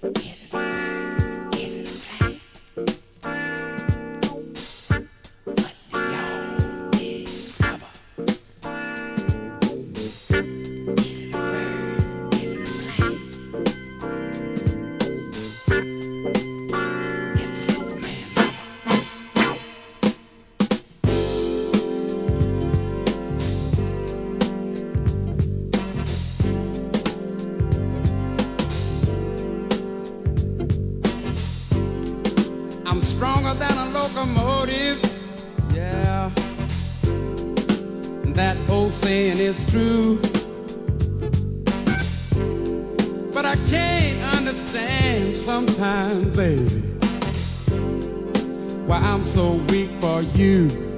Is it a bird? Is it a plane? What do y'all discover? Is it a bird? Is it a plane? It's the Superman lover. I'm stronger than a locomotive. Yeah, that old saying is true. But I can't understand sometimes, baby, why I'm so weak for you.